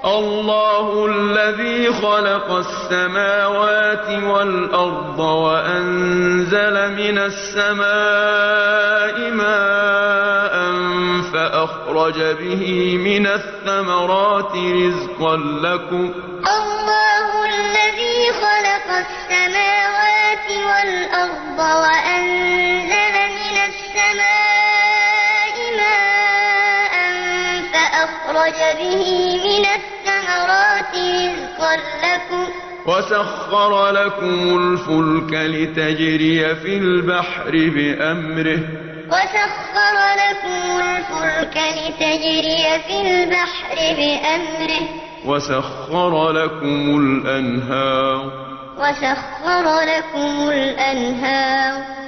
الله الذي خلق السماوات والأرض وأنزل من السماء ماء فأخرج به من الثمرات رزقا لكم الله الذي خلق السماوات والأرض وأنزل من السماء ماء فأخرج به من الثمرات رزقا لكم وسخر لكم الفلك لتجري في البحر بأمره وسخر لكم الأنهار